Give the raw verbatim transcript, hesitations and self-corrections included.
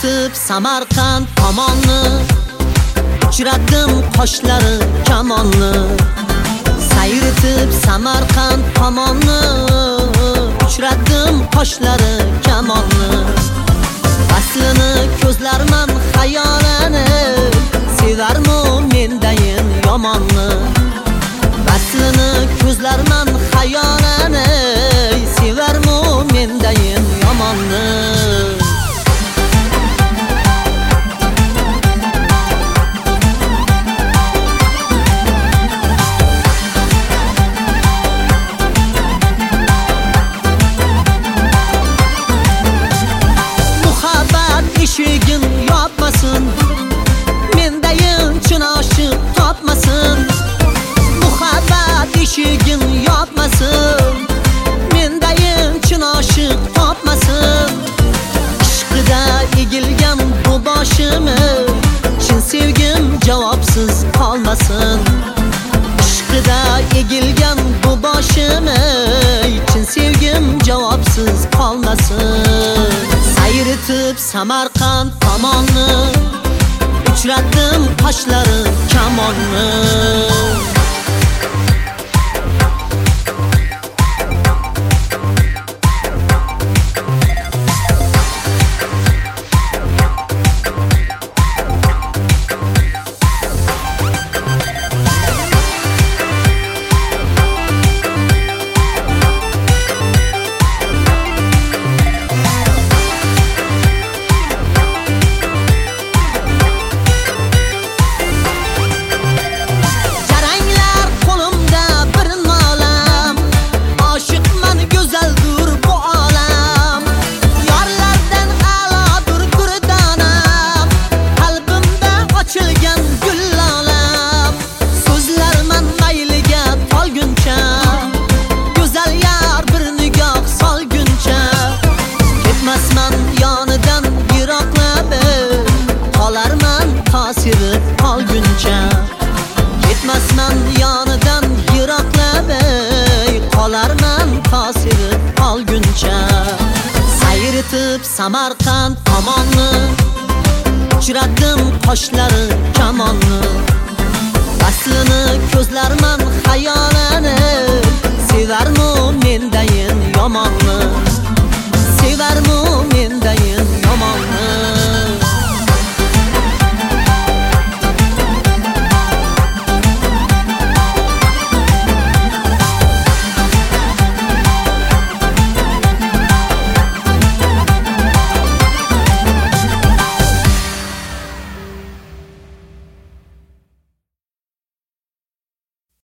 Sayritib Samarqand tomonni, uchradim qoshlari kamonni. Sayritib Samarqand tomonni, uchradim qoshlari kamonni. Aslini ko'zlarman xayolini, sevarmu mendayin yomonni. Aslini ko'zlarman xayolini, sevarmu mendayin yomonni. Eshigin yopmasin, mendayin chin oshiq topmasin. Muhabbat eshigin yopmasin, mendayin chin oshiq topmasin. Ishqida egilgan bu boshimi, chin sevgim javobsiz qolmasin. Ishqida egilgan bu boshimi, chin sevgim javobsiz qolmasin. Sayritib Samarqand tomonni, uchradim qoshlari kamonni. Yonidan yiroqlab qolarman tasiri qolguncha. Ketmasman yonidan yiroqlab qolarman tasiri qolguncha. Sayritib Samarqand tomonni, uchradim qoshlari kamonni. Aslini ko'zlarman xayolini, sevarmu mendayin yomonni.